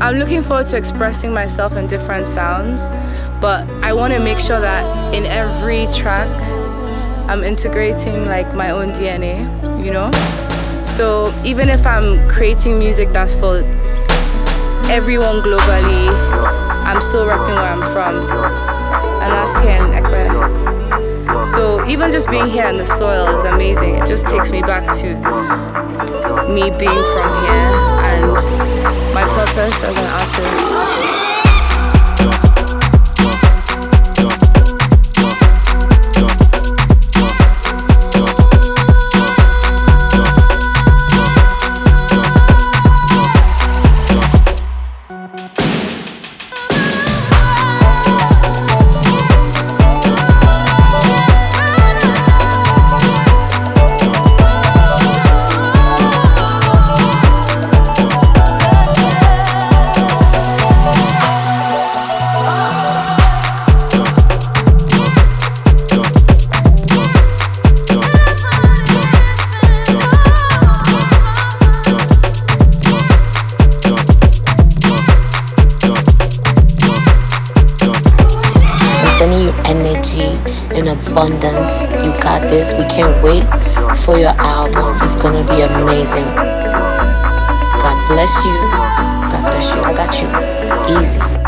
I'm looking forward to expressing myself in different sounds, but I want to make sure that in every track I'm integrating like my own DNA, you know? So even if I'm creating music that's for everyone globally, I'm still repping where I'm from, and that's here in Ekpe. So even just being here in the soil is amazing. It just takes me back to me being from here and my purpose as an artist. Sending you energy in abundance. You got this. We can't wait for your album. It's gonna be amazing. God bless you. God bless you. I got you. Easy.